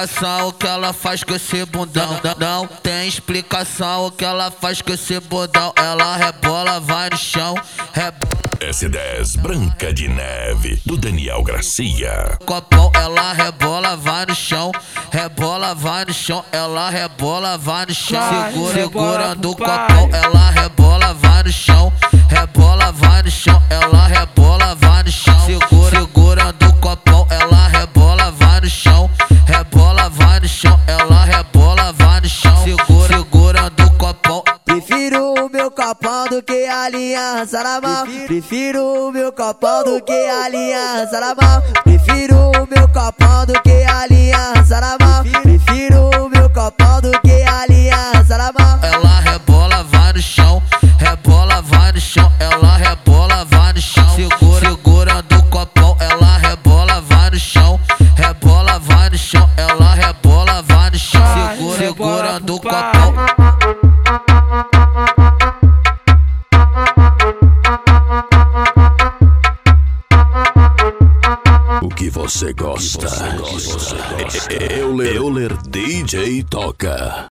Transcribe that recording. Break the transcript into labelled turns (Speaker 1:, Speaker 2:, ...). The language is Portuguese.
Speaker 1: explicação o que ela faz com esse bundão. Não tem explicação o que ela faz com esse bundão. Ela rebola, vai no chão, rebola.
Speaker 2: S10 Branca de Neve, do Daniel Gracia.
Speaker 1: Copão, ela rebola, vai no chão, rebola, vai no chão. Ela rebola, vai no chão. Segurando o copão, ela rebola, vai no chão, rebola, vai no chão. Ela rebola, vai no chão. Segurando o copão, ela rebola, vai no chão, rebola, vai no chão. Ela rebola, vai no chão. Segurando o copão.
Speaker 3: Prefiro o meu copão do que a aliança na mão. Prefiro o meu copão do que a aliança na mão. Prefiro o meu copão do que a aliança na mão. Prefiro o meu copão do que a aliança na mão.
Speaker 1: Ela rebola, vai no chão, rebola, vai no chão. Ela rebola, vai no chão. Segurando o copão, ela rebola, vai no chão, rebola, vai no chão. Ela rebola, vai no chão. Segurando o copão.
Speaker 2: O que você gosta? Euler DJ toca.